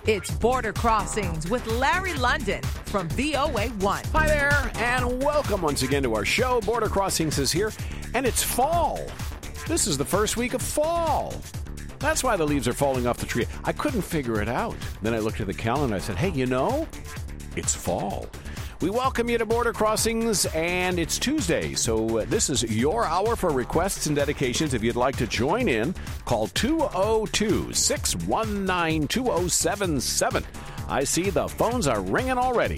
It's Border Crossings with Larry London from VOA1. Hi there, and welcome once again to our show. Border Crossings is here, and it's fall. This is the first week of fall. That's why the leaves are falling off the tree. I couldn't figure it out. Then I looked at the calendar and I said, hey, it's fall. We welcome you to Border Crossings, and it's Tuesday, so this is your hour for requests and dedications. If you'd like to join in, call 202-619-2077. I see the phones are ringing already.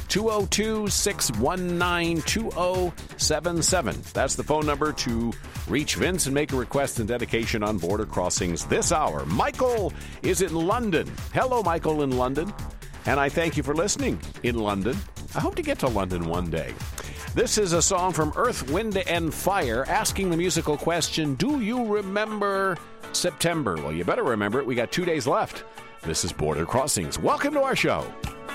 202-619-2077. That's the phone number to reach Vince and make a request and dedication on Border Crossings this hour. Michael is in London. Hello, Michael in London. And I thank you for listening in London. I hope to get to London one day. This is a song from Earth, Wind, and Fire asking the musical question, do you remember September? Well, you better remember it. We got 2 days left. This is Border Crossings. Welcome to our show.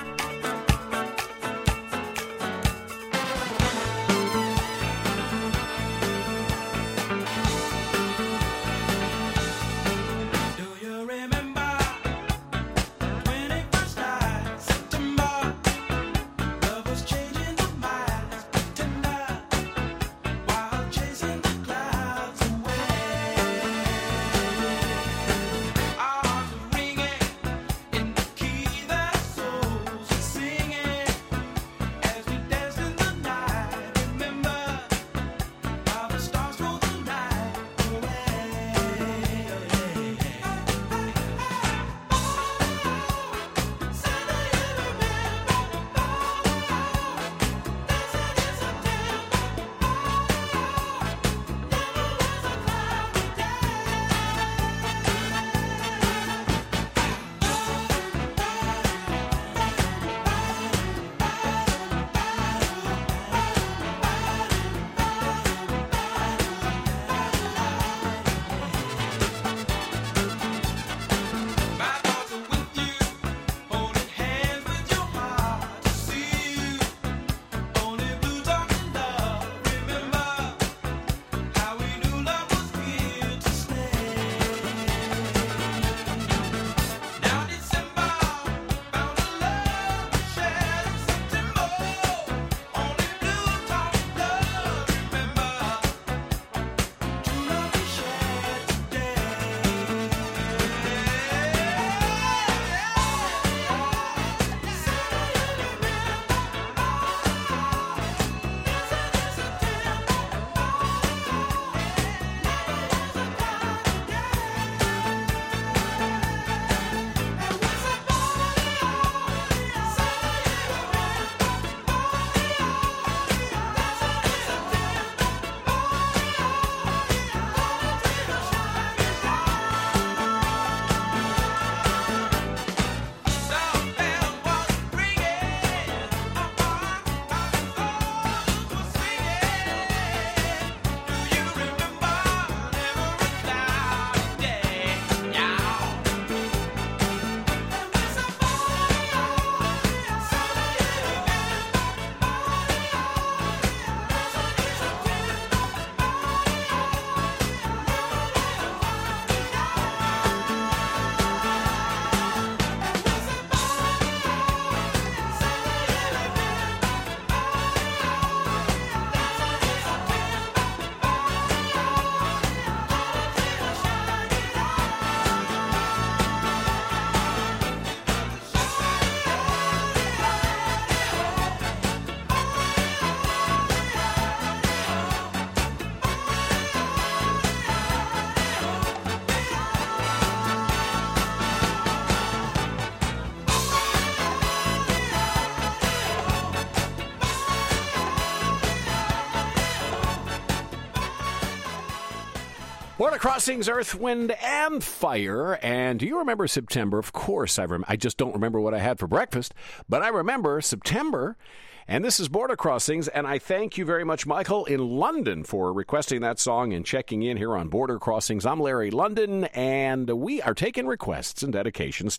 Border Crossings, Earth, Wind, and Fire. And do you remember September? Of course I remember. I just don't remember what I had for breakfast. But I remember September. And this is Border Crossings, and I thank you very much, Michael, in London for requesting that song and checking in here on Border Crossings. I'm Larry London, and we are taking requests and dedications.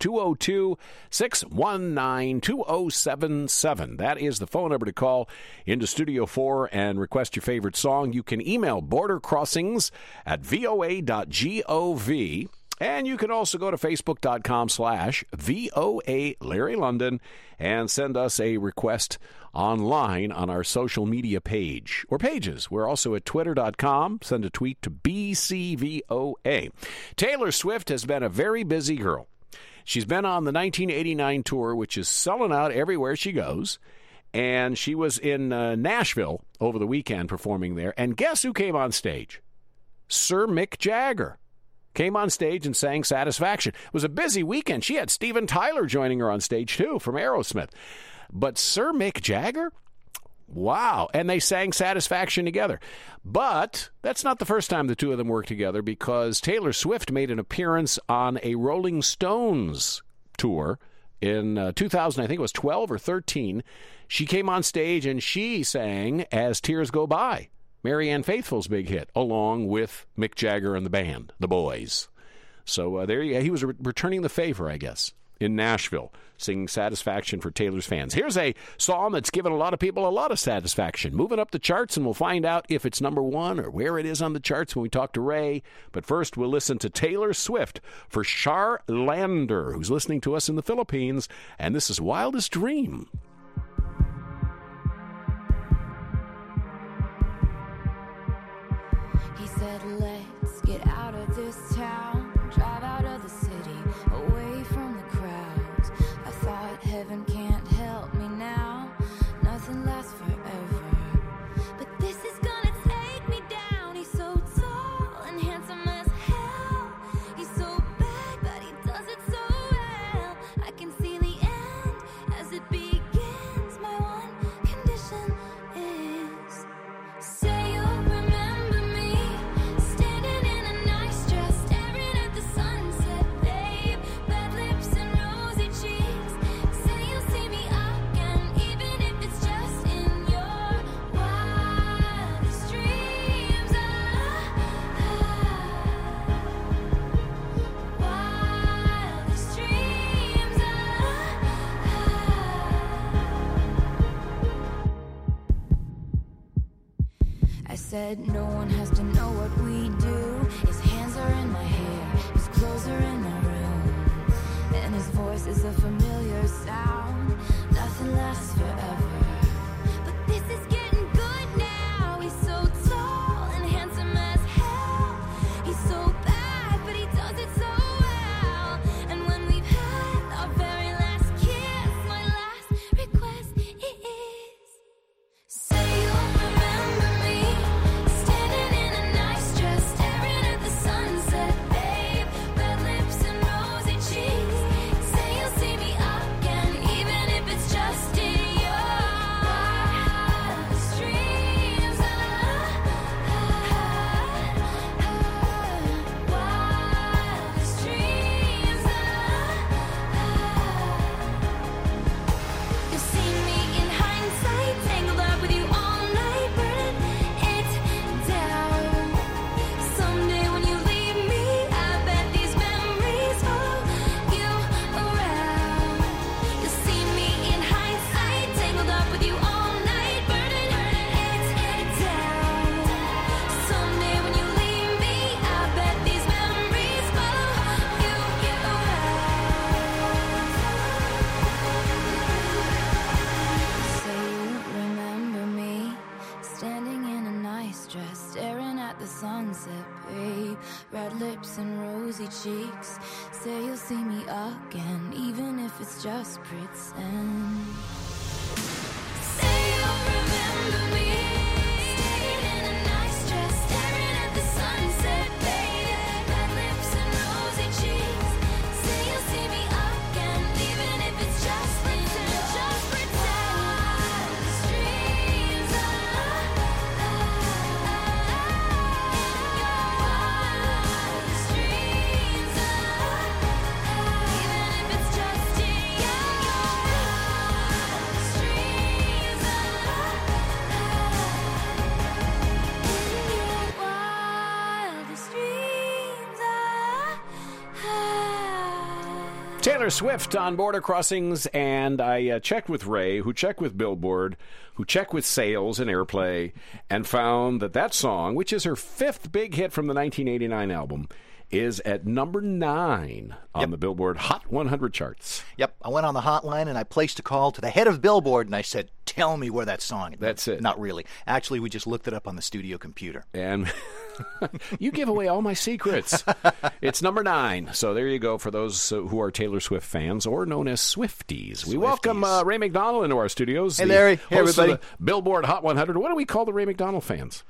202-619-2077. That is the phone number to call into Studio 4 and request your favorite song. You can email bordercrossings@voa.gov. And you can also go to facebook.com/VOA Larry London and send us a request online on our social media page or pages. We're also at twitter.com. Send a tweet to BCVOA. Taylor Swift has been a very busy girl. She's been on the 1989 tour, which is selling out everywhere she goes. And she was in Nashville over the weekend performing there. And guess who came on stage? Sir Mick Jagger came on stage and sang Satisfaction. It was a busy weekend. She had Steven Tyler joining her on stage, too, from Aerosmith. But Sir Mick Jagger? Wow. And they sang Satisfaction together. But that's not the first time the two of them worked together, because Taylor Swift made an appearance on a Rolling Stones tour in 2000, I think it was 12 or 13. She came on stage and she sang As Tears Go By, Marianne Faithfull's big hit, along with Mick Jagger and the band, the Boys. So he was returning the favor, I guess, in Nashville, singing Satisfaction for Taylor's fans. Here's a song that's given a lot of people a lot of satisfaction, moving up the charts, and we'll find out if it's number one or where it is on the charts when we talk to Ray. But first, we'll listen to Taylor Swift for Char Lander, who's listening to us in the Philippines, and this is Wildest Dream. He said, let's get out of this town, drive out of the city, away from the crowds. I thought heaven can't help me now, nothing lasts forever. But this is gonna take me down. He's so tall and handsome as hell. He's so bad, but he does it so well. I can see the end as it begins. My one condition is, say you'll remember me, standing in a nice dress, staring at the sunset, babe. Red lips and rosy cheeks. Say you'll see me again, even if it's just in your wildest dreams. Wildest dreams. I said no one has to know what we do. His hands are in my hair, his clothes are in my room, and his voice is a familiar sound. Nothing lasts forever, but this is getting good now. He's so tall and handsome as hell. He's so bad, but he does it so well. And when we've had our very last kiss, my last request is, say you'll remember me, standing in a nice dress, staring at the sunset, babe. Red lips and rosy cheeks. Say you'll see me again, even if it's just in your wildest dreams. Wildest dreams. You'll see me in hindsight, tangled up with you all night, burning it down. Someday when you leave me, I bet these memories follow you around. You'll see me in hindsight, tangled up with you all night, burning it down. Someday when you leave me, I bet these memories follow you around. Say you remember me, standing in a nice dress, staring at the sunset, babe. Red lips and rosy cheeks. Say you'll see me again, even if it's just pretend. Say you'll remember me, standing in a nice dress, staring at the sunset, babe. Red lips and rosy cheeks. Say you'll see me again, even if it's just pretend, just pretend. Wildest dreams. Wildest dreams. Even if it's just in your wildest dreams. Wildest dreams. Taylor Swift on Border Crossings, and I checked with Ray, who checked with Billboard, who checked with sales and airplay, and found that song, which is her fifth big hit from the 1989 album, is at number 9 on the Billboard Hot 100 charts. Yep, I went on the hotline and I placed a call to the head of Billboard and I said, tell me where that song is. That's it. Not really. Actually, we just looked it up on the studio computer. And you give away all my secrets. It's number 9. So there you go for those who are Taylor Swift fans or known as Swifties. We welcome Ray McDonald into our studios. Hey, Larry. Hey, host everybody. of the Billboard Hot 100. What do we call the Ray McDonald fans?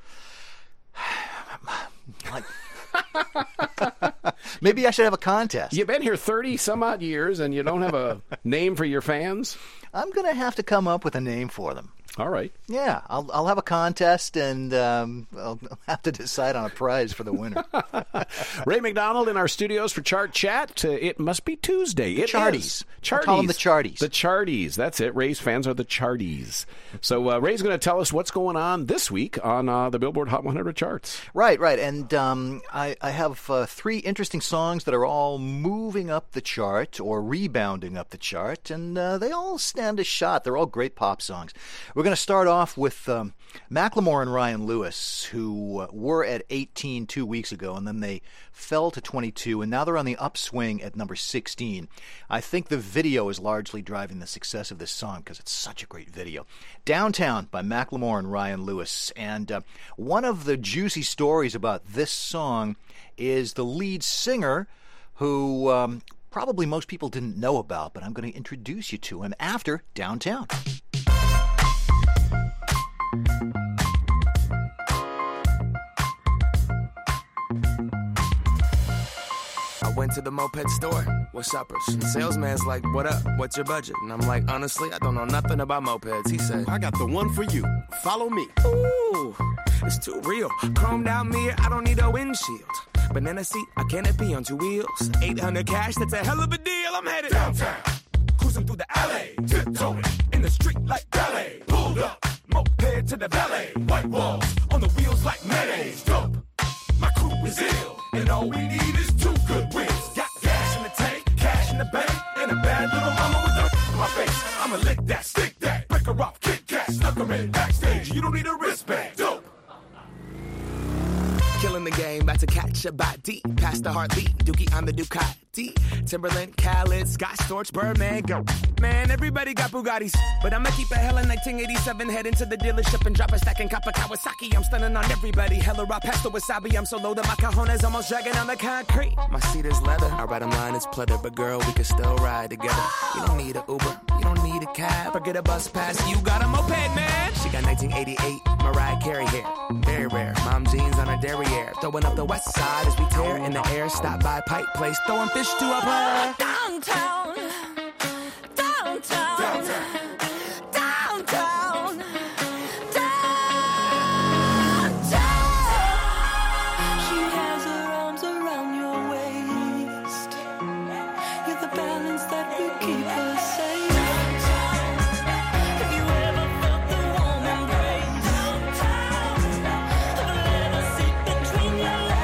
Maybe I should have a contest. You've been here 30-some-odd yeyears, and you don't have a name for your fans? I'm going to have to come up with a name for them. All right. Yeah, I'll have a contest, and I'll have to decide on a prize for the winner. Ray McDonald in our studios for Chart Chat. It must be Tuesday. It Charties. is. I'll call them the Charties. The Charties. That's it. Ray's fans are the Charties. So Ray's going to tell us what's going on this week on the Billboard Hot 100 charts. Right. And I have 3 interesting songs that are all moving up the chart or rebounding up the chart, and they all stand a shot. They're all great pop songs. We're going to start off with Macklemore and Ryan Lewis, who were at 18 2 weeks ago, and then they fell to 22, and now they're on the upswing at number 16. I think the video is largely driving the success of this song because it's such a great video. Downtown by Macklemore and Ryan Lewis. And one of the juicy stories about this song is the lead singer who probably most people didn't know about, but I'm going to introduce you to him after Downtown. I went to the moped store. What's uppers? The salesman's like, what up? What's your budget? And I'm like, honestly, I don't know nothing about mopeds. He said, I got the one for you. Follow me. Ooh, it's too real. Chromed out mirror, I don't need a windshield. Banana seat, a canopy on 2 wheels. 800 cash, that's a hell of a deal. I'm headed downtown. Cruising through the alley. Tiptoeing in the street like ballet. Pulled up, moped to the valet. White walls on the wheels like mayonnaise. Dope. My crew is ill, and all we need is 2 good wins. Got gas in the tank, cash in the bank, and a bad little mama with a my face. I'ma lick that, stick that, break her off, kick cat, snuck her in backstage. You don't need a wristband. Dope. Killing the game, about to catch a body. Past the heartbeat, Dookie on the Ducati. Timberland, Khaled, Scott Storch, Birdman, go. Man, everybody got Bugattis. But I'ma keep a hella 1987, head into the dealership and drop a stack in Kappa Kawasaki. I'm stunning on everybody, hella raw pesto wasabi. I'm so low that my cajones almost dragging on the concrete. My seat is leather, I ride 'em line, it's pleather. But girl, we can still ride together. You don't need an Uber, you don't need a cab, or get a bus pass, you got a moped, man. She got 1988 Mariah Carey hair, very rare. Mom jeans on her derriere, throwing up the west side as we tear in the air. Stop by Pipe Place, throwing fish to a player. Downtown, downtown, downtown, downtown. She has her arms around your waist. You're the balance that will keep her safe. Have you ever felt the warm embrace? Have you ever sit between your legs?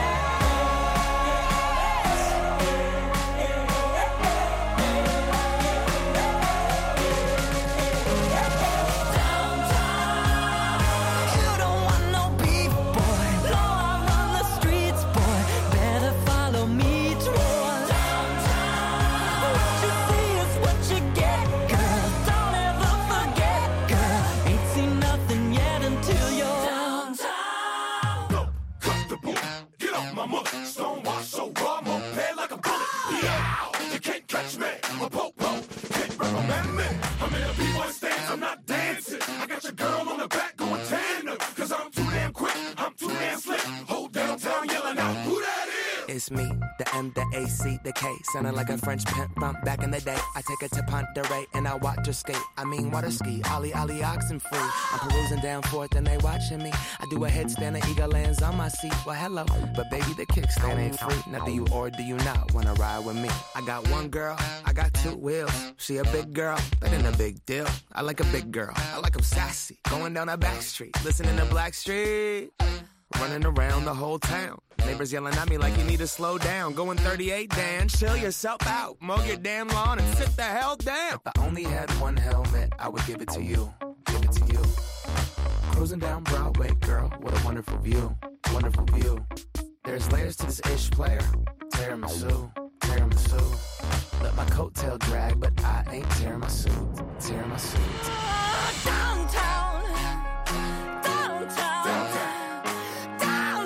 It's me, the M, the A, C, the K. Sounding like a French pimp from back in the day. I take her to Ponderay and I watch her skate. I mean water ski, ollie, oxen free. I'm perusing down Fourth and they watching me. I do a headstand and eagle lands on my seat. Well, hello, but baby, the kickstand ain't free. Now do you or do you not wanna ride with me? I got one girl, I got 2 wheels. She a big girl, that ain't a big deal. I like a big girl, I like 'em sassy. Going down a back street, listening to Blackstreet. Running around the whole town. Neighbors yelling at me like you need to slow down. Going 38, Dan, chill yourself out. Mow your damn lawn and sit the hell down. If I only had one helmet, I would give it to you. Give it to you. Cruising down Broadway, girl, what a wonderful view. Wonderful view. There's layers to this ish player. tiramisu, tiramisu. Let my coattail drag, but I ain't tearing my suit, tearing my suit. Downtown, downtown, downtown,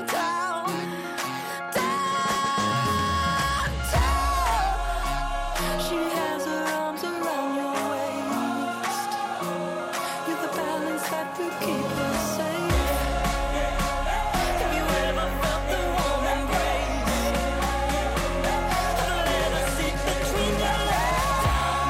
downtown. She has her arms around your waist. You're the balance that will keep her safe. Have you ever felt the warm embrace? The leather seat between your legs.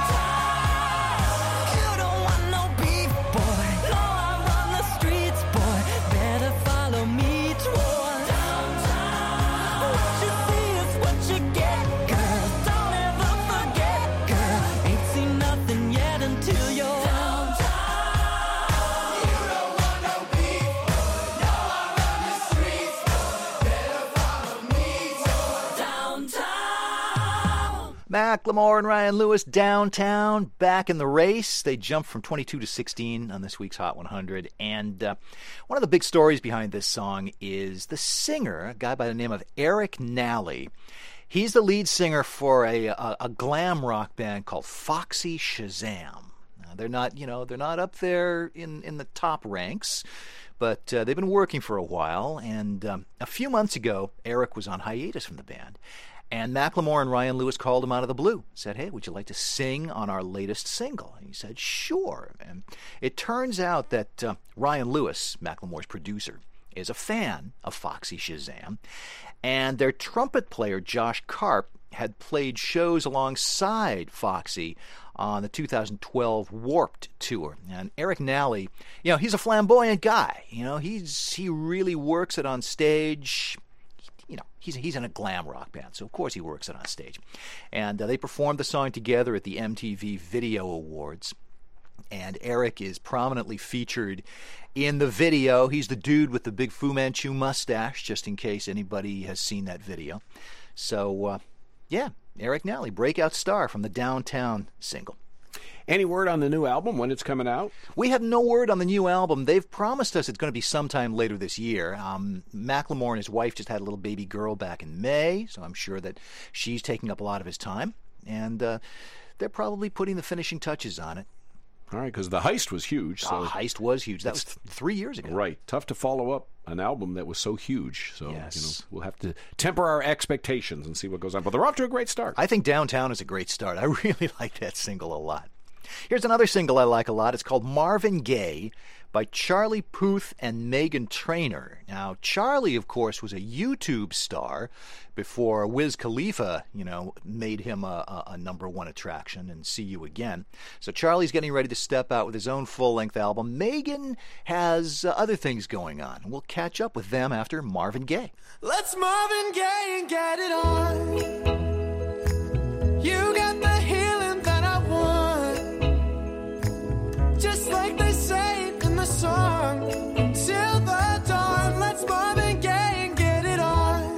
You don't want no beef, boy. No, I run the streets, boy. Better follow me toward downtown. What you see is what you get, girl. Don't ever forget, girl. Ain't seen nothing yet until you're downtown. You don't want no beef, boy. No, I run the streets, boy. Better follow me toward downtown. Macklemore and Ryan Lewis, Downtown, back in the race. They jumped from 22 to 16 on this week's Hot 100. And one of the big stories behind this song is the singer, a guy by the name of Eric Nally. He's the lead singer for a glam rock band called Foxy Shazam. Now, they're not up there in the top ranks, but they've been working for a while. And a few months ago, Eric was on hiatus from the band. And Macklemore and Ryan Lewis called him out of the blue, said, "Hey, would you like to sing on our latest single?" And he said, "Sure." And it turns out that Ryan Lewis, Macklemore's producer, is a fan of Foxy Shazam. And their trumpet player, Josh Karp, had played shows alongside Foxy on the 2012 Warped tour. And Eric Nally, he's a flamboyant guy. He really works it on stage. He's in a glam rock band, so of course he works it on stage. And they performed the song together at the MTV Video Awards. And Eric is prominently featured in the video. He's the dude with the big Fu Manchu mustache, just in case anybody has seen that video. So, Eric Nally, breakout star from the Downtown single. Any word on the new album, when it's coming out? We have no word on the new album. They've promised us it's going to be sometime later this year. Macklemore and his wife just had a little baby girl back in May, so I'm sure that she's taking up a lot of his time. And they're probably putting the finishing touches on it. All right, because The Heist was huge. So The Heist was huge. That was 3 years ago. Right. Tough to follow up an album that was so huge. So yes. We'll have to temper our expectations and see what goes on. But they're off to a great start. I think Downtown is a great start. I really like that single a lot. Here's another single I like a lot. It's called Marvin Gaye by Charlie Puth and Meghan Trainor. Now, Charlie, of course, was a YouTube star before Wiz Khalifa, made him a number one attraction and See You Again. So Charlie's getting ready to step out with his own full-length album. Meghan has other things going on. We'll catch up with them after Marvin Gaye. Let's Marvin Gaye and get it on. You got the healing that I want. Just like they say in the song. Until the dawn, let's Marvin Gaye and get it on.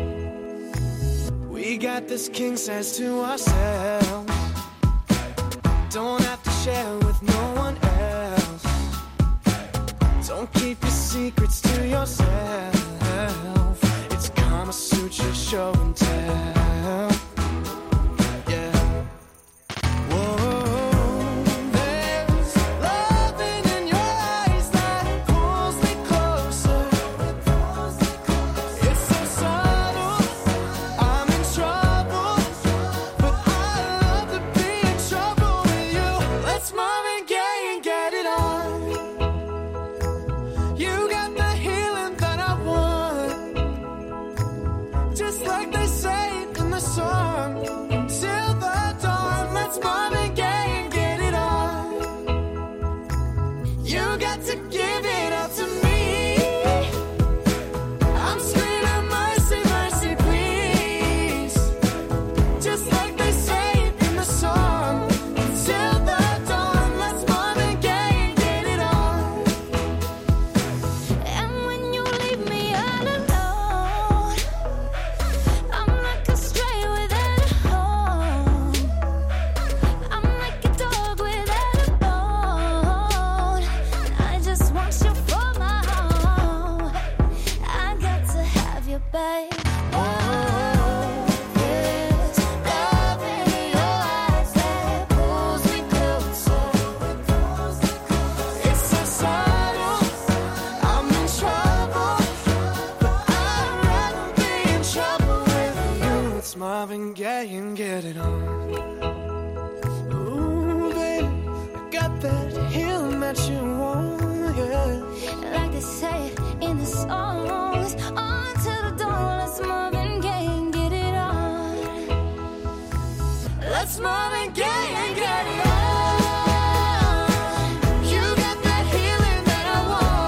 We got this king size to ourselves. Don't have to share with no one else. Don't keep your secrets to yourself. It's Kama Sutra show and tell. Yeah. Whoa. There's loving in your eyes that pulls me closer. It's so subtle, I'm in trouble, but I love to be in trouble with you. Let's Marvin Gaye and get it on. You got the healing that I want. Just like they say on. Ooh, baby, I got that healing that you want, yeah. Like they say in the songs, on to the dawn, let's Marvin Gaye and get it on. Let's Marvin Gaye and get it on. You got that healing that I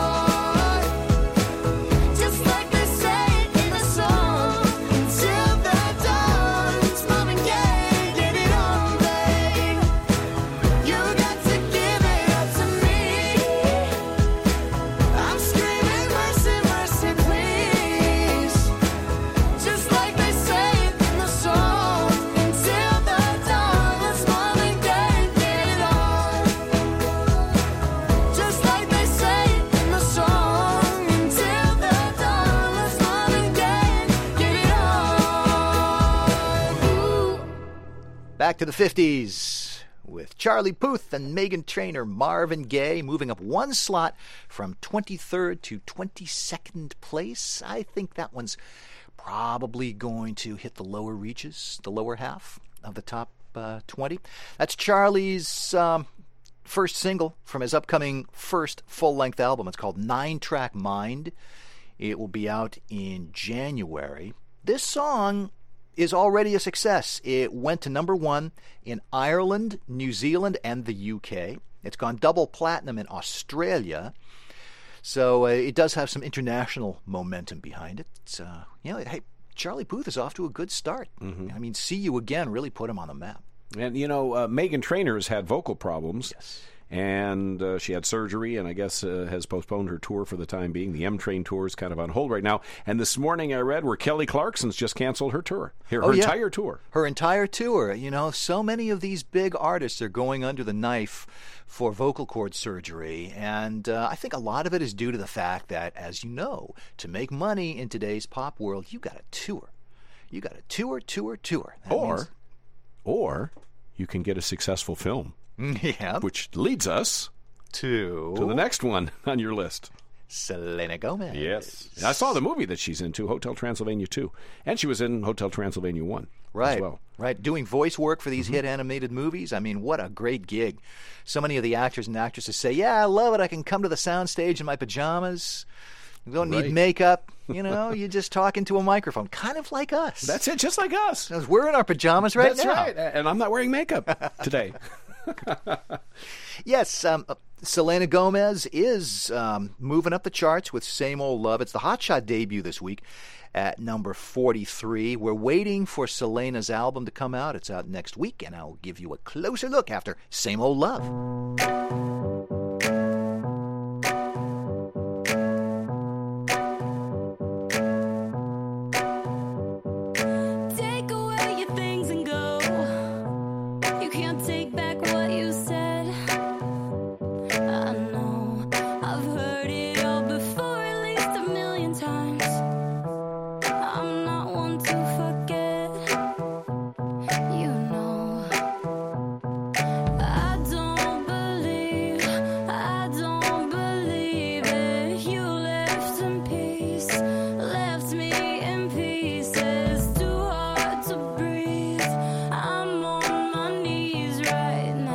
want. Just like they say in the song, until the dawn, let's Marvin Gaye, get it on, babe. You got to give it up to me. I'm screaming mercy, mercy, please. Just like they say in the song, until the dawn, let's Marvin Gaye, get it on. Just like they say in the song, until the dawn, let's Marvin Gaye, get it on. Ooh. Back to the 50s with Charlie Puth and Meghan Trainor. Marvin Gaye moving up one slot from 23rd to 22nd place. I think that one's probably going to hit the lower reaches, the lower half of the top 20. That's Charlie's first single from his upcoming first full-length album. It's called 9-Track Mind. It will be out in January. This song is already a success. It went to number 1 in Ireland, New Zealand, and the UK. It's gone double platinum in Australia. So it does have some international momentum behind it. It's, hey, Charlie Puth is off to a good start. I mean, See You Again really put him on the map. And, Meghan Trainor has had vocal problems. Yes. And she had surgery and I guess has postponed her tour for the time being. The M-Train tour is kind of on hold right now. And this morning I read where Kelly Clarkson's just canceled her tour. Her entire tour. Her entire tour. So many of these big artists are going under the knife for vocal cord surgery. And I think a lot of it is due to the fact that, as you know, to make money in today's pop world, you got to tour. You got to tour. That Or you can get a successful film. Yeah. Which leads us to the next one on your list. Selena Gomez. Yes. I saw the movie that she's in, too, Hotel Transylvania 2. And she was in Hotel Transylvania 1 right, as well. Right. Doing voice work for these hit animated movies. I mean, what a great gig. So many of the actors and actresses say, yeah, I love it. I can come to the soundstage in my pajamas. You don't need makeup. You just talk into a microphone. Kind of like us. That's it, just like us. We're in our pajamas right now. That's right. And I'm not wearing makeup today. Yes, Selena Gomez is moving up the charts with Same Old Love. It's the Hotshot debut this week at number 43. We're waiting for Selena's album to come out. It's out next week, and I'll give you a closer look after Same Old Love. Take away your things and go. You can't take back what you said. I know I've heard it all before, at least 1,000,000 times. I'm not one to forget. I don't believe it. You left in peace, left me in pieces. Too hard to breathe. I'm on my knees right now.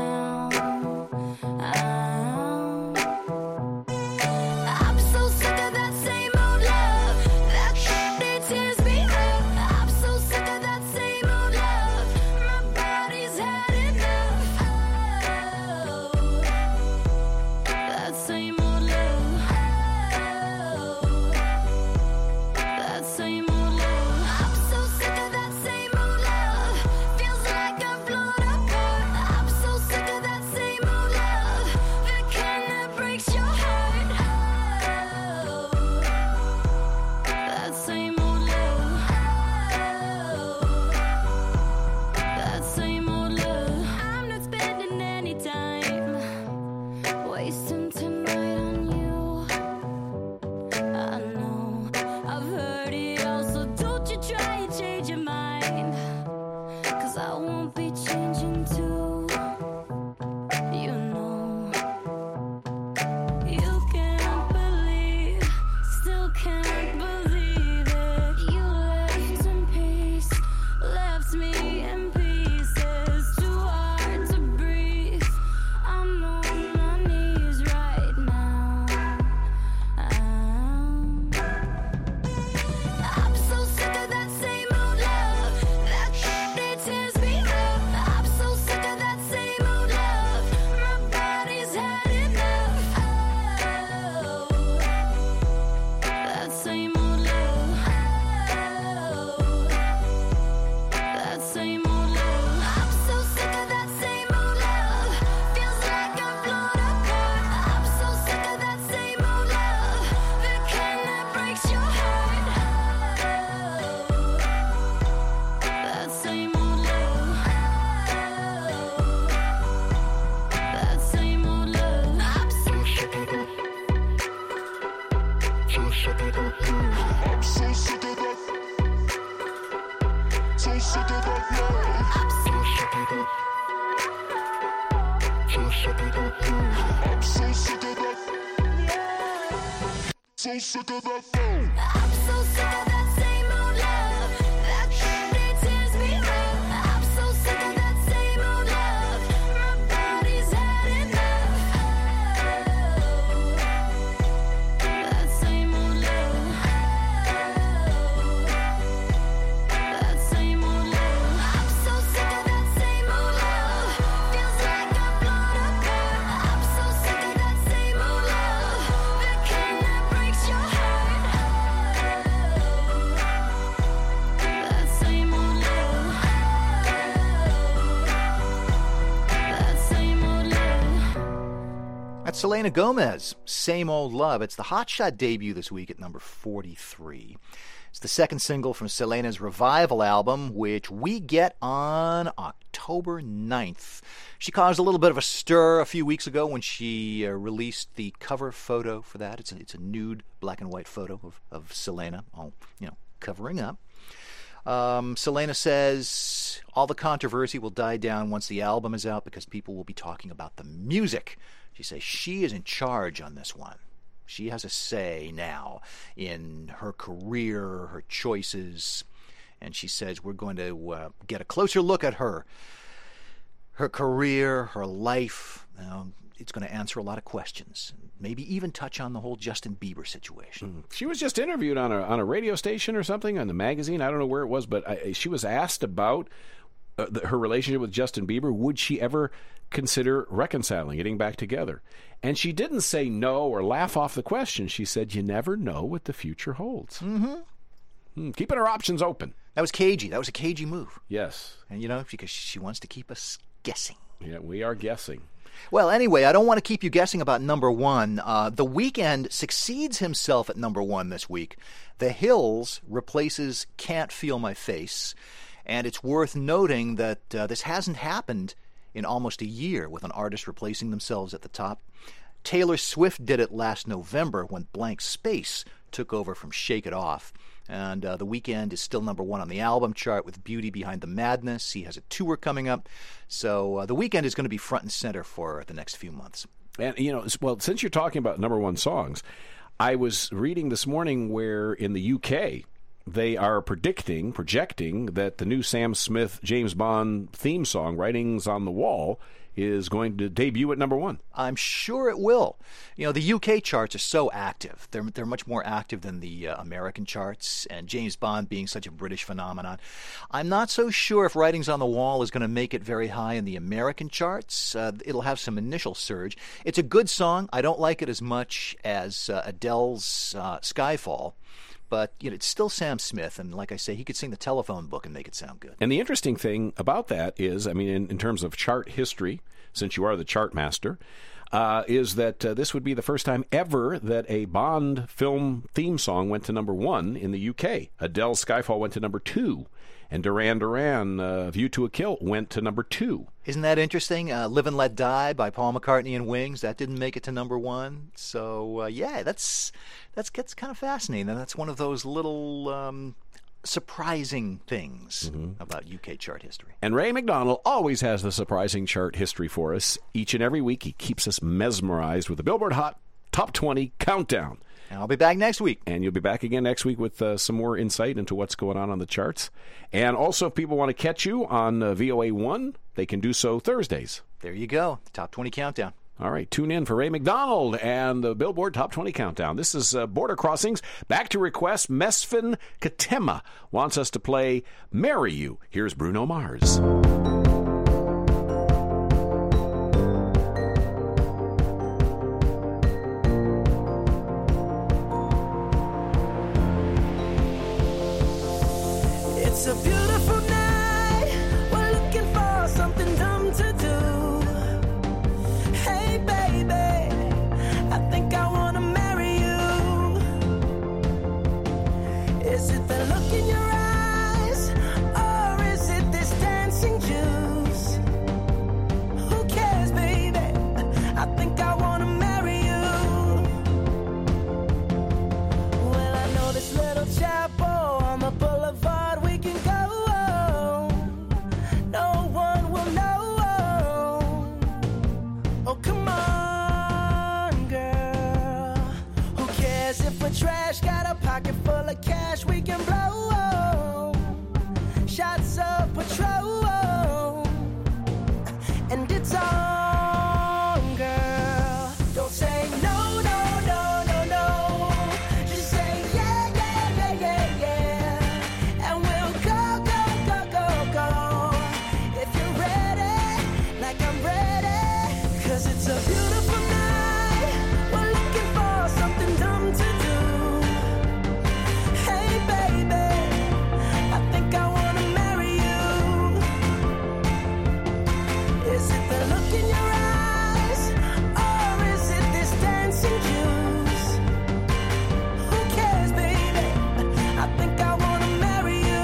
so sick of that phone. I'm so sick of that same old love that candy tears me up. I'm so sick of that same old love. My body's had enough. That same old love. That same old love. I'm so sick of that same old love. Feels like I've blown a curve. I'm so sick of that same old love. The kind that breaks your heart. That same old love. That same old love. That's Selena Gomez, Same Old Love. It's the Hotshot debut this week at number 43. It's the second single from Selena's Revival album, which we get on October 9th. She caused a little bit of a stir a few weeks ago when she released the cover photo for that. It's a nude black and white photo of Selena, all covering up. Selena says all the controversy will die down once the album is out because people will be talking about the music. She says she is in charge on this one. She has a say now in her career, her choices, and she says we're going to get a closer look at her career, her life. It's going to answer a lot of questions, maybe even touch on the whole Justin Bieber situation. She was just interviewed on a radio station or something, on the magazine. I don't know where it was, but she was asked about her relationship with Justin Bieber. Would she ever consider reconciling, getting back together? And she didn't say no or laugh off the question. She said, you never know what the future holds. Keeping her options open. That was cagey. That was a cagey move. Yes. And, because she wants to keep us guessing. Yeah, we are guessing. Well, anyway, I don't want to keep you guessing about number one. The Weeknd succeeds himself at number one this week. The Hills replaces Can't Feel My Face. And it's worth noting that this hasn't happened in almost a year with an artist replacing themselves at the top. Taylor Swift did it last November when Blank Space took over from Shake It Off. And The Weeknd is still number one on the album chart with Beauty Behind the Madness. He has a tour coming up. So The Weeknd is going to be front and center for the next few months. And, well, since you're talking about number one songs, I was reading this morning where in the UK, they are projecting that the new Sam Smith James Bond theme song, Writings on the Wall, is going to debut at number one. I'm sure it will. The UK charts are so active. They're much more active than the American charts, and James Bond being such a British phenomenon. I'm not so sure if Writings on the Wall is going to make it very high in the American charts. It'll have some initial surge. It's a good song. I don't like it as much as Adele's Skyfall. But it's still Sam Smith, and like I say, he could sing the Telephone Book and make it sound good. And the interesting thing about that is, in terms of chart history, since you are the chart master, is that this would be the first time ever that a Bond film theme song went to number one in the UK. Adele's Skyfall went to number 2, and Duran Duran, View to a Kill, went to number 2. Isn't that interesting? Live and Let Die by Paul McCartney and Wings, that didn't make it to number one. So, that gets kind of fascinating. And that's one of those little surprising things about UK chart history. And Ray McDonald always has the surprising chart history for us. Each and every week, he keeps us mesmerized with the Billboard Hot Top 20 Countdown. And I'll be back next week. And you'll be back again next week with some more insight into what's going on the charts. And also, if people want to catch you on VOA1, they can do so Thursdays. There you go. The Top 20 Countdown. All right, tune in for Ray McDonald and the Billboard Top 20 Countdown. This is Border Crossings. Back to request, Mesfin Katema wants us to play Marry You. Here's Bruno Mars. It's a beautiful night. We're looking for something dumb to do. Hey, baby, I think I want to marry you. Is it the look in your eyes, or is it this dancing Jew? trash, got a pocket full of cash we can blow. Shots of patrol, and it's on, girl. Don't say no, no, no, no, no. Just say yeah, yeah, yeah, yeah, yeah. And we'll go, go, go, go, go. If you're ready, like I'm ready. 'Cause it's a beautiful night. We're looking for something dumb to do. Hey, baby, I think I wanna marry you. Is it the look in your eyes, or is it this dancing juice? Who cares, baby? I think I wanna marry you.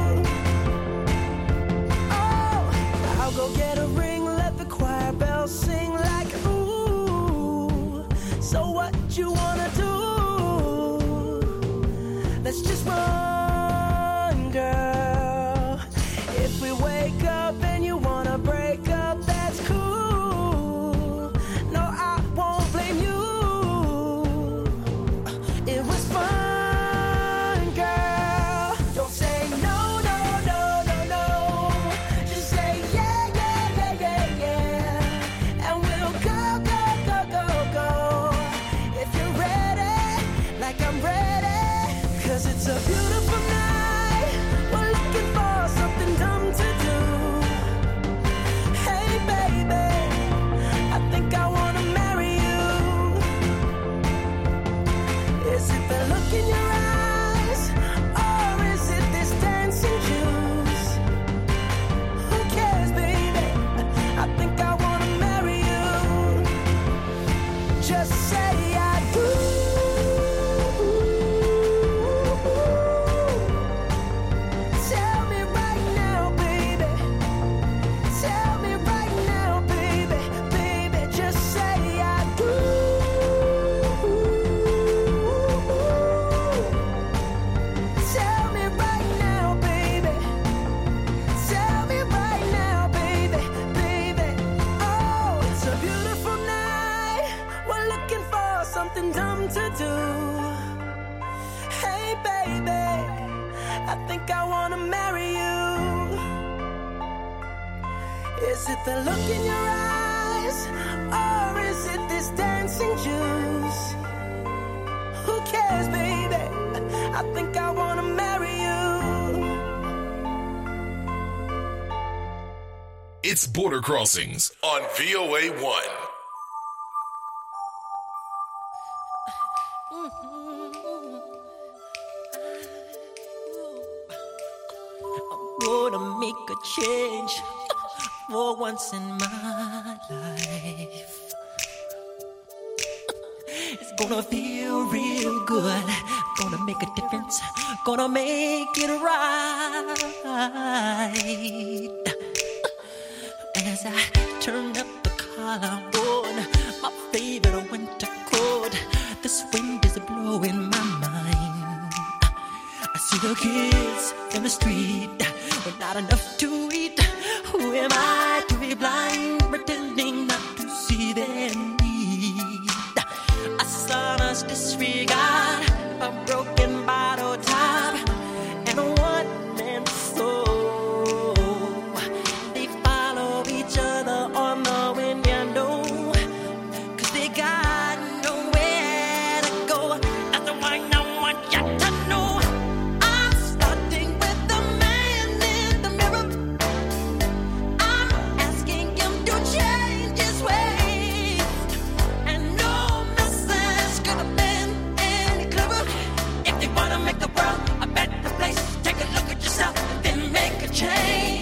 Oh, I'll go get a ring, let the choir bells sing like ooh. So what you wanna do? Let's just run, girl. If we wake up and you wanna break up, that's cool. No, I won't blame you. It was fun, girl. Don't say no, no, no, no, no. Just say yeah, yeah, yeah, yeah, yeah. And we'll go, go, go, go, go. If you're ready, like I'm ready. 'Cause it's a beautiful night. We're looking for something dumb to do. Hey, baby, I think I wanna marry you. Is it the look in your eyes, or is it this dancing juice? Who cares, baby? I think I wanna marry you. Just say I do. Tell me right now, baby. Tell me right now, baby. Baby, just say I do. Tell me right now, baby. Tell me right now, baby. Baby, oh, it's a beautiful night. We're looking for something dumb to do. Hey, baby, I think I wanna marry you. Is it the look in your eyes, or is it this dancing juice? Who cares, baby? I think I wanna marry you. It's Border Crossings on VOA1. Gonna make a change for once in my life. It's gonna feel real good. Gonna make a difference. Gonna make it right. As I turn up the collar on my favorite winter coat, this wind is blowing my mind. I see the kids in the street with not enough to eat. Who am I to be blind, pretending not to see their need? A son's disregard, a broken bottle top, and a one-man soul. They follow each other on the window, 'cause they got nowhere to go. That's why I want you to know I'm starting with the man in the mirror. I'm asking him to change his ways, and no message could have been any clearer. If you wanna make the world a better place, take a look at yourself, then make a change.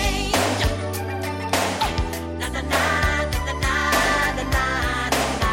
Na na na na na na na na.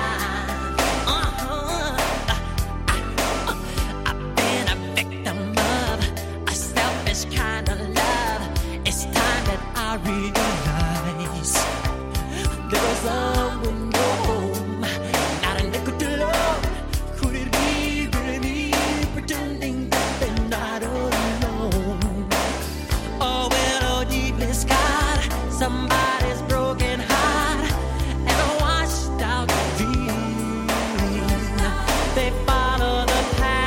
I've been a victim of a selfish kind of love. It's time that I realize there was someone home, not a nickel to love. Could it be really me pretending that they're not alone? Oh, well, oh, deeply scarred, somebody's broken heart, and a washed out dream. They follow the path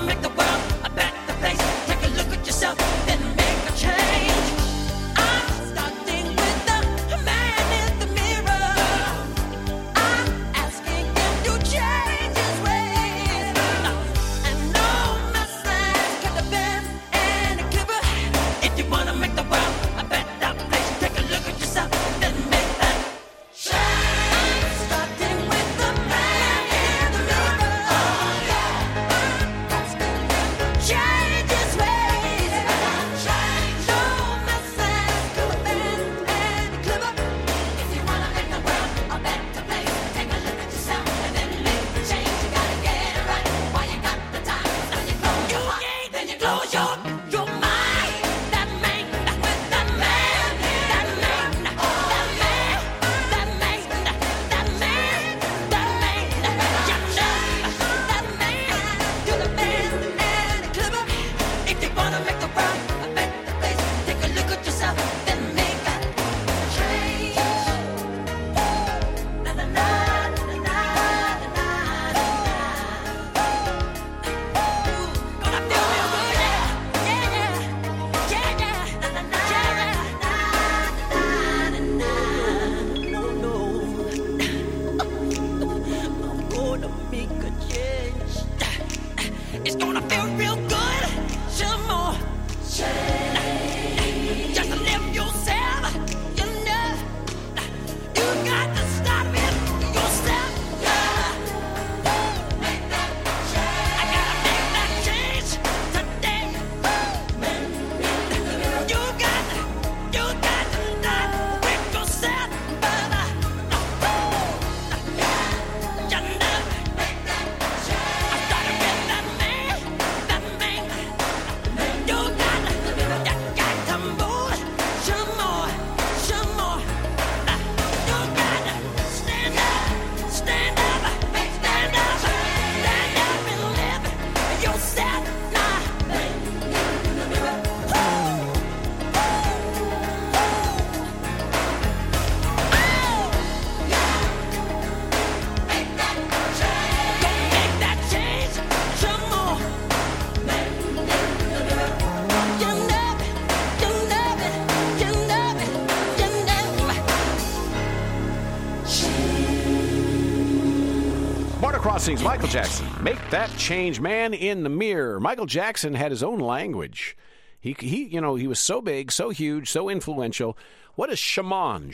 wanna make the world a better place, take a look at yourself, then make a change. I'm starting with the man in the mirror. I'm asking him to change his ways. And no message can have been any clearer. If you wanna make the world a better place, take a look at yourself, then make that change. I'm starting with the man in the mirror. Change his ways. No message could have been any clearer. If you wanna make the world a better place, take a look at yourself and then make the change. You gotta get it right while you got the time. Now you close your heart, then you close your mind. That man, with that man, that man, that man, that man, that man, that man. You know that man could have been any clearer. If you wanna make the world a better place, take a look at yourself, then make that change. Na na na na na na na. Gonna feel real good, yeah, yeah, yeah, yeah. Na na na na na na. No, no. I'm gonna make a change. It's gonna feel real good. Some more change. Just live yourself. You know, you got to start with yourself. Make that change. I gotta make that change today. You got to start with yourself, brother. You know, make that change. I started with that man, that man. You got to move some more. You got to stand up, stand up and live yourself now. Make that change some more. You know it. Border Crossings, Michael Jackson. Make that change, man in the mirror. Michael Jackson had his own language. He was so big, so huge, so influential. What is shaman?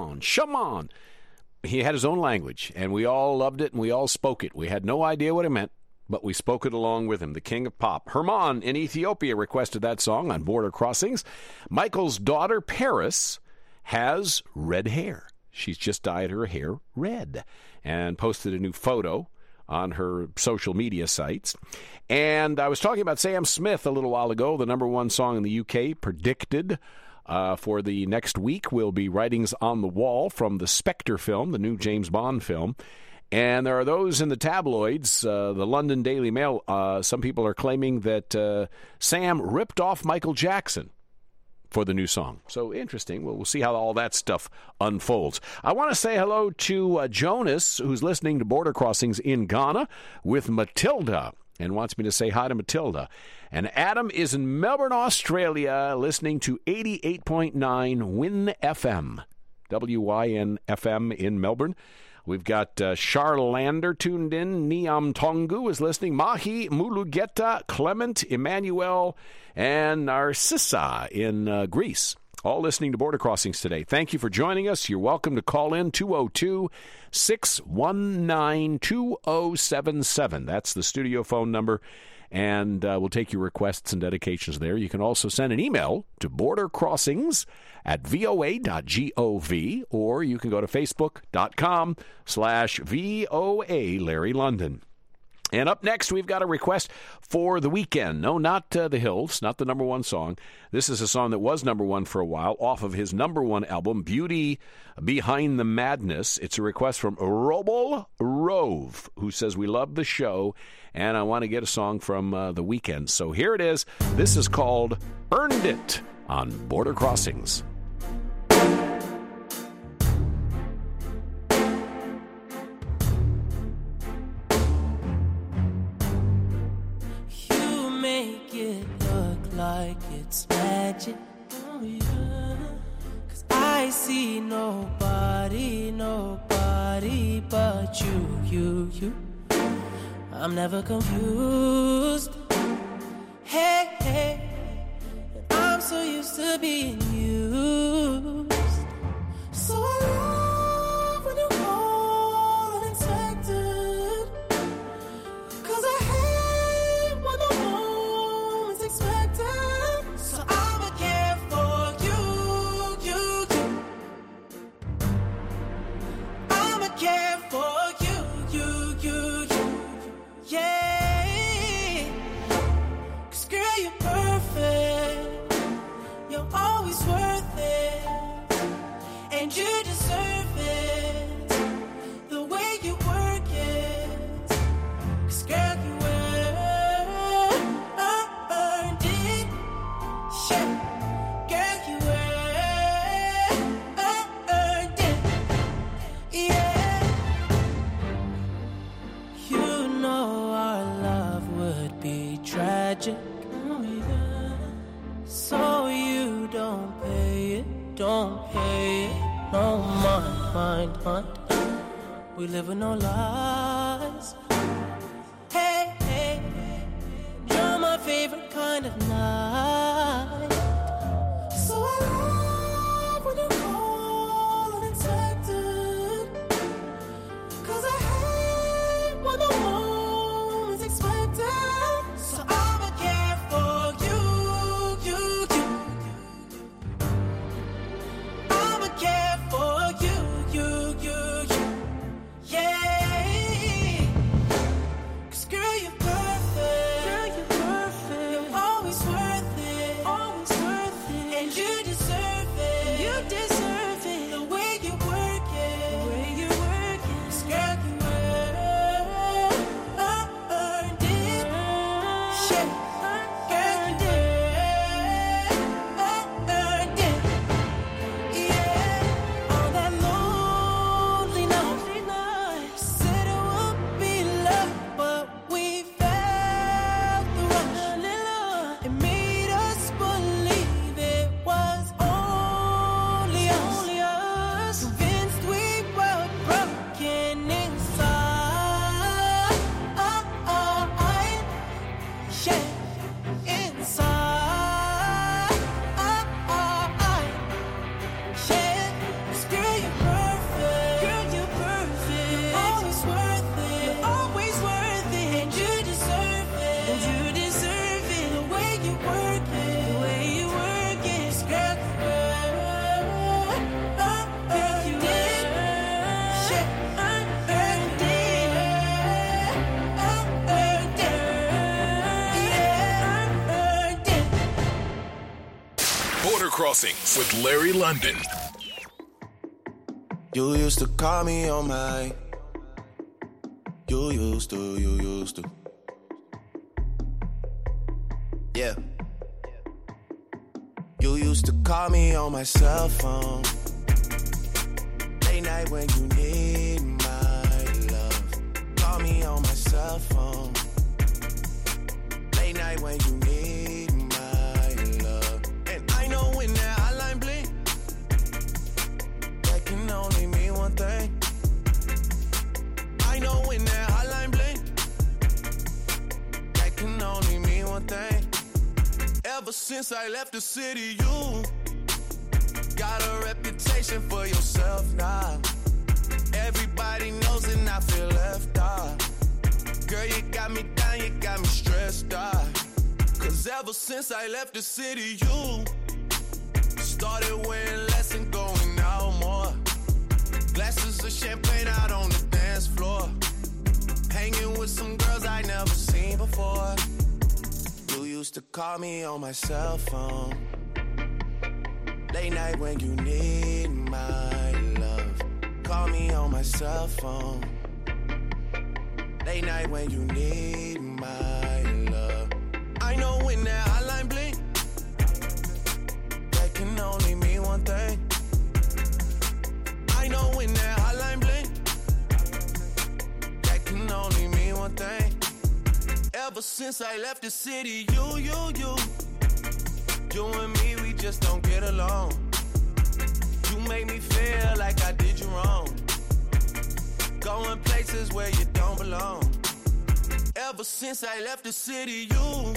He had his own language, and we all loved it, and we all spoke it. We had no idea what it meant, but we spoke it along with him, the king of pop. Herman in Ethiopia requested that song on Border Crossings. Michael's daughter, Paris, has red hair. She's just dyed her hair red and posted a new photo on her social media sites. And I was talking about Sam Smith a little while ago. The number one song in the UK predicted for the next week will be Writings on the Wall from the Spectre film, the new James Bond film. And there are those in the tabloids, the London Daily Mail, some people are claiming that Sam ripped off Michael Jackson for the new song. So interesting. We'll see how all that stuff unfolds. I want to say hello to Jonas, who's listening to Border Crossings in Ghana with Matilda and wants me to say hi to Matilda. And Adam is in Melbourne, Australia, listening to 88.9 Win FM, WYN FM in Melbourne. We've got Charlander tuned in. Niam Tongu is listening. Mahi, Mulugeta, Clement, Emmanuel, and Narcissa in Greece. All listening to Border Crossings today. Thank you for joining us. You're welcome to call in 202-619-2077. That's the studio phone number. And we'll take your requests and dedications there. You can also send an email to bordercrossings@voa.gov, or you can go to facebook.com/VOA Larry London. And up next, we've got a request for The Weeknd. No, not The Hills, not the number one song. This is a song that was number one for a while off of his number one album, Beauty Behind the Madness. It's a request from Robel Rove, who says, we love the show, and I want to get a song from The Weeknd. So here it is. This is called Earned It on Border Crossings. You like it's magic. Oh yeah. 'Cause I see nobody but you. I'm never confused. Hey, I'm so used to being used. So I love when you call unexpected. 'Cause I hate when the moment's expected. So I'ma care for you. I'ma care for you. Yeah. 'Cause girl, you're perfect. You're always worth it. And you deserve it. The way you work it. 'Cause girl, you earned it. Yeah. Girl, you earned it. Yeah. You know our love would be tragic. Oh, yeah. So you don't pay it. No mind. We live with no lies. Hey, you're my favorite kind of night. So I love when you call unexpected. 'Cause I hate when the moment's expected. So I'ma care for you. I'ma care for you. Yeah. 'Cause girl, you're perfect. You're always worth it. And you deserve it. The way you work it. 'Cause girl, you earned it. Yeah. Girl, you earned it. Yeah. On that lonely night, said it would be love, but we felt the rush. It made us believe it was only us. Convinced we were broken inside. Yeah, inside. Yeah, 'cause girl, you're perfect. You're always worth it. And you deserve it. The way you work it. 'Cause girl, you earned it. Yeah, earned it. Earned it. Border Crossings with Larry London. You used to call me on my. You used to. Yeah. You used to call me on my cell phone. Late night when you need my love. Call me on my cell phone. Late night when you need my love. And I know when that hotline blink, that can only mean one thing. I know when that hotline blink, that can only mean one thing. Ever since I left the city, you got a reputation for yourself now. Everybody knows and I feel left out. Girl, you got me down, you got me stressed out. 'Cause ever since I left the city, you started wearing less and going out more. Glasses of champagne out on the dance floor. Hanging with some girls I never seen before. You used to call me on my cell phone. Late night when you need my love. Call me on my cell phone. Late night when you need my love. I know when that hotline blink, that can only mean one thing. I know when that hotline blink, that can only mean one thing. Ever since I left the city, you You and me, we just don't get along. You make me feel like I did you wrong. Going places where you don't belong. Ever since I left the city, you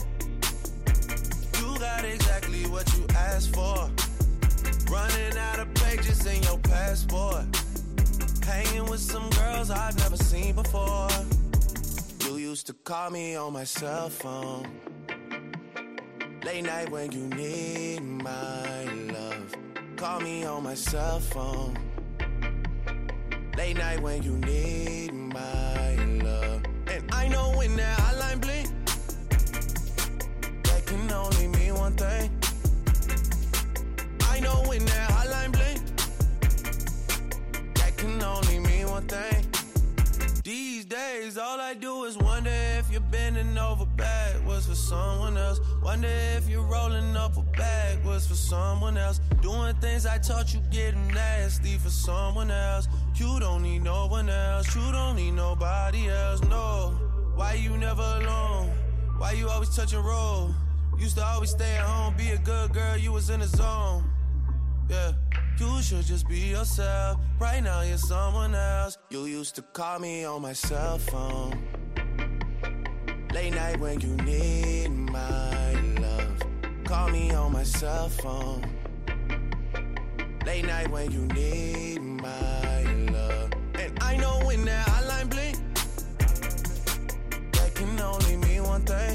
got exactly what you asked for. Running out of pages in your passport. Hanging with some girls I've never seen before. You used to call me on my cell phone. Late night when you need my love. Call me on my cell phone. Late night when you need my love. And I know when that hotline blink, that can only mean one thing. I know when that hotline blink, that can only mean one thing. These days, all I do is wonder if you're bending over backwards for someone else. Wonder if you're rolling up a backwards for someone else. Doing things I taught you getting nasty for someone else. You don't need no one else. You don't need nobody else, no. Why you never alone? Why you always touch and roll? Used to always stay at home, be a good girl, you was in the zone. Yeah, you should just be yourself. Right now you're someone else. You used to call me on my cell phone. Late night when you need my love. Call me on my cell phone. Late night when you need my love. And I know when that hotline blink, that can only mean one thing.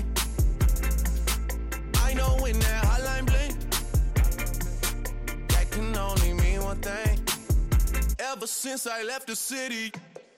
I know when that hotline blink, that can only mean one thing. Ever since I left the city.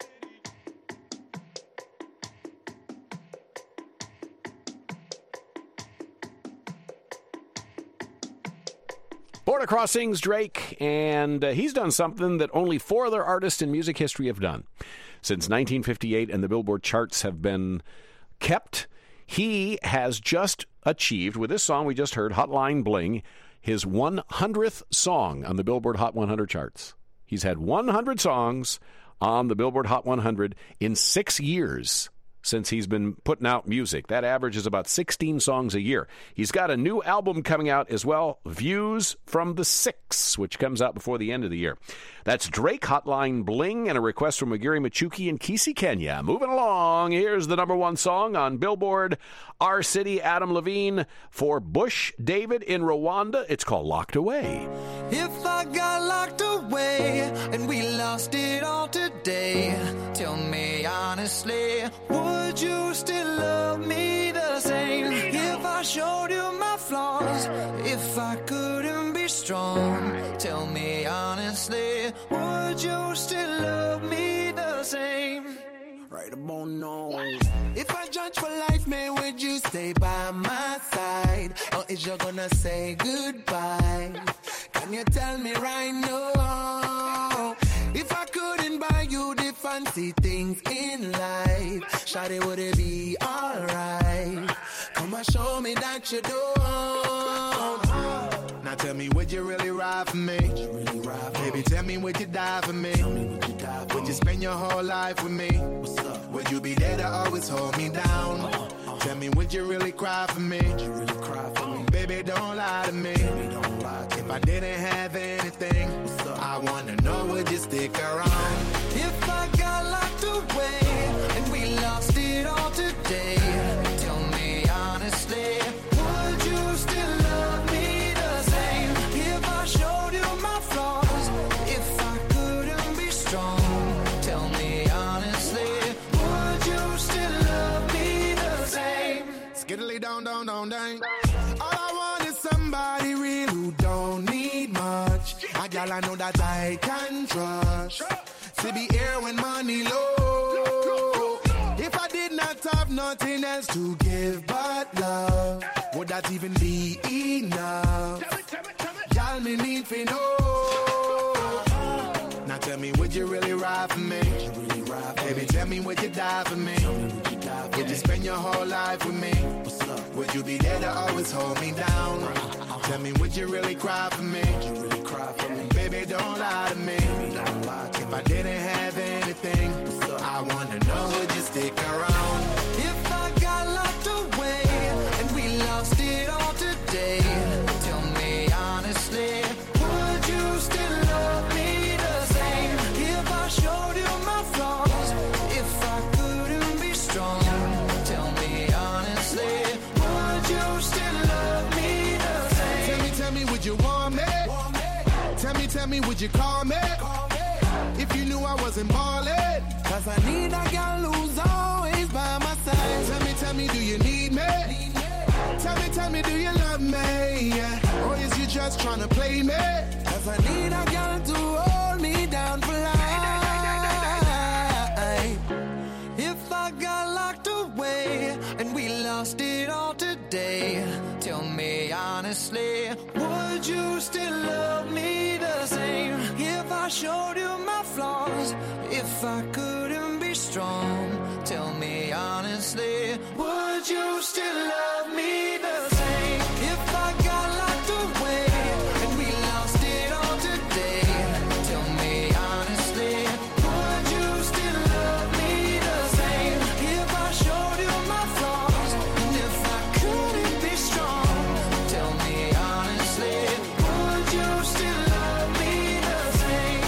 Border Crossings, Drake, and he's done something that only 4 other artists in music history have done. Since 1958 and the Billboard charts have been kept, he has just achieved, with this song we just heard, Hotline Bling, his 100th song on the Billboard Hot 100 charts. He's had 100 songs on the Billboard Hot 100 in 6 years since he's been putting out music. That average is about 16 songs a year. He's got a new album coming out as well, Views from the Six, which comes out before the end of the year. That's Drake, Hotline Bling, and a request from Magiri Machuki in Kisi, Kenya. Moving along, here's the number 1 song on Billboard, Our City, Adam Levine, for Bush David in Rwanda. It's called Locked Away. If I got locked away and we lost it all today, tell me honestly, would you still love me the same? If I showed you my flaws, if I couldn't be strong, tell me honestly, would you still love me the same? Right about now. If I judge for life, man, would you stay by my side? Or is you gonna say goodbye? Can you tell me right now? If I couldn't buy you the fancy things in life, shawty, would it be alright? Come and show me that you don't. Now tell me, would you really ride for me? Baby, tell me, would you die for me? Would you spend your whole life with me? Would you be there to always hold me down? Tell me, would you really cry for me? Baby, don't lie to me. If I didn't have anything, I wanna know, would you stick around? If I got locked away and we lost it all today, tell me honestly, would you still love me the same? If I showed you my flaws, if I couldn't be strong, tell me honestly, would you still love me the same? Skiddly down, down, down, down. All I want is somebody real who don't need much. A girl I know that I can trust. To be here when money low. If I did not have nothing else to give but love, would that even be enough? Y'all me need to know. Now tell me, would you really ride for me? Baby, tell me, would you die for me? Would you spend your whole life with me? Would you be there to always hold me down? Tell me, would you really cry for me? Baby, don't lie to me. If I didn't have anything, I wanna know, would you stick around? If I got locked away and we lost it all today, tell still love me the same? Tell me, would you want me? Tell me, would you call me? If you knew I wasn't ballin'. Cause I need a girl who's always by my side. Tell me, do you need me? Tell me, do you love me? Yeah. Or is you just tryna play me? Cause I need a girl to hold me down for life. If I got locked away and we lost it all today, tell me honestly, would you still love me the same? If I showed you my flaws, if I couldn't be strong, tell me honestly, would you still love me the same? If I got locked away and we lost it all today, tell me honestly, would you still love me the same? If I showed you my flaws and if I couldn't be strong, tell me honestly, would you still love me the same?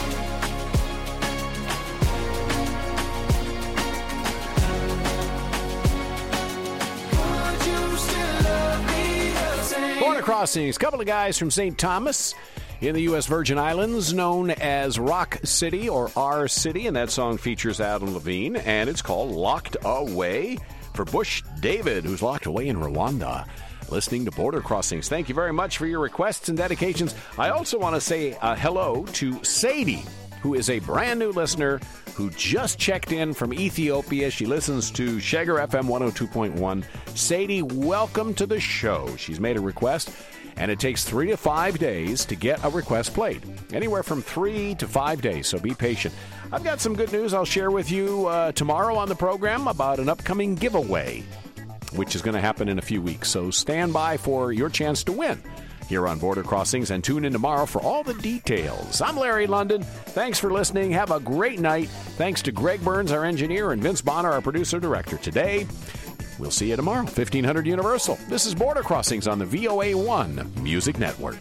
Would you still love me the same? Border Crossings, couple of guys from St. Thomas in the U.S. Virgin Islands, known as Rock City or R City, and that song features Adam Levine, and it's called Locked Away for Bush David, who's locked away in Rwanda. Listening to Border Crossings. Thank you very much for your requests and dedications. I also want to say hello to Sadie, who is a brand new listener who just checked in from Ethiopia. She listens to Shagar FM 102.1. Sadie, welcome to the show. She's made a request, and it takes 3 to 5 days to get a request played. Anywhere from 3 to 5 days, so be patient. I've got some good news I'll share with you tomorrow on the program about an upcoming giveaway, which is going to happen in a few weeks. So stand by for your chance to win here on Border Crossings, and tune in tomorrow for all the details. I'm Larry London. Thanks for listening. Have a great night. Thanks to Greg Burns, our engineer, and Vince Bonner, our producer-director today. We'll see you tomorrow, 1500 Universal. This is Border Crossings on the VOA1 Music Network.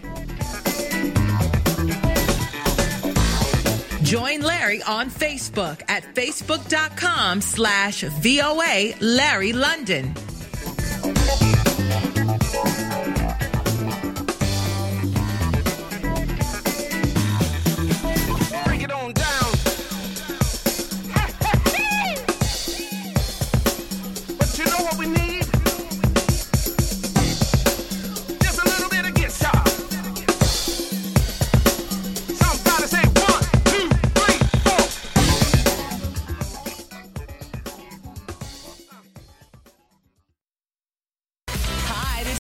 Join Larry on Facebook at facebook.com/VOA Larry London.